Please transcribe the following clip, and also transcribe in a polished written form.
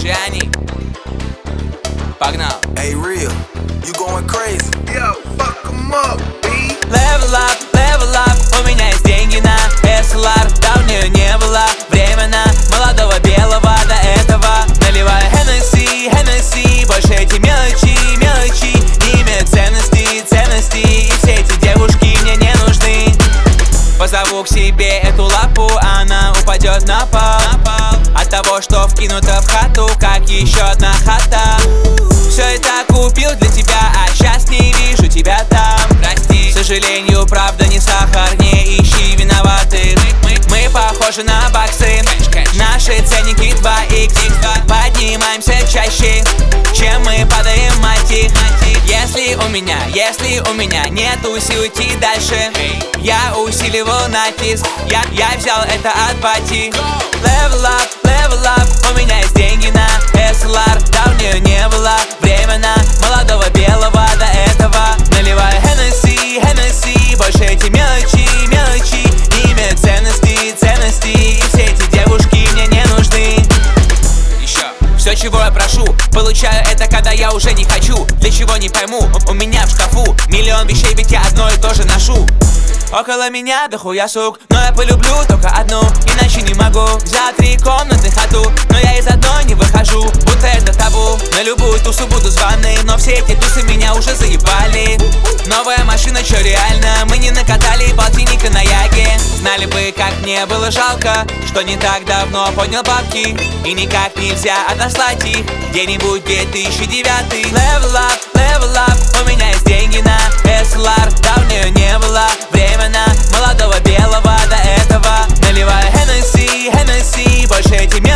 Джани. Погнал. Hey, real, you going crazy? Yo, fuck 'em up, B. Level up, у меня есть деньги на SLR. Давнее не было временно молодого белого до этого. Наливаю Hennessy, больше эти мелочи не имеют ценности, и все эти девушки мне не нужны. Позову к себе эту лапу, она упадет на пол от того, что вкинута в хату, как еще одна хата. Все это купил для тебя, а сейчас не вижу тебя там. Прости, к сожалению, правда не сахар, не ищи виноватых. Мы похожи на баксы, наши ценники 2х. Поднимаемся чаще, чем мы падаем, мать их. Если у меня нету сил идти дальше, я усиливал натиск, я взял это от бати. Level up, у меня есть деньги на SLR. Давнее не было временно молодого белого до этого. Наливаю Hennessy, больше эти мелочи не имеют ценности, и все эти девушки мне не нужны. Еще все, чего я прошу, получаю это, когда я уже не хочу. Для чего не пойму, у меня в шкафу миллион вещей, ведь я одно и то же ношу. Около меня дохуя сук, но я полюблю только одну, иначе не могу. Взял 3 комнаты хату, но я из одной не выхожу, будто это табу. На любую тусу буду званый, но все эти тусы меня уже заебали. Новая машина, чё реально, мы не накатали полтинника на яге. Знали бы, как мне было жалко, что не так давно поднял бабки, и никак нельзя отослать их где-нибудь 2009. Level up, у меня есть деньги на SLR. Давнее не было временно молодого белого до этого. Наливаю Hennessy, больше эти